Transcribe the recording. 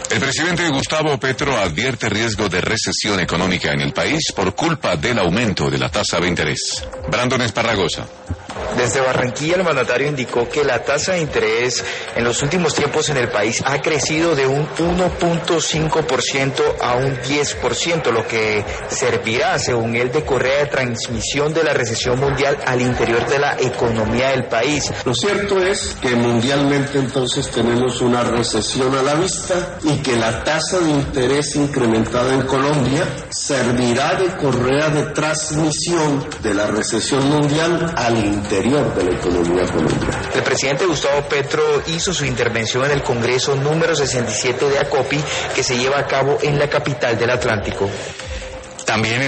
El presidente Gustavo Petro advierte riesgo de recesión económica en el país por culpa del aumento de la tasa de interés. Brandon Esparragosa. Desde Barranquilla, el mandatario indicó que la tasa de interés en los últimos tiempos en el país ha crecido de un 1.5% a un 10%, lo que servirá, según él, de correa de transmisión de la recesión mundial al interior de la economía del país. Lo cierto es que mundialmente entonces tenemos una recesión a la vista y que la tasa de interés incrementada en Colombia servirá de correa de transmisión de la recesión mundial al interior de la economía colombiana. El presidente Gustavo Petro hizo su intervención en el Congreso número 67 de ACOPI, que se lleva a cabo en la capital del Atlántico. También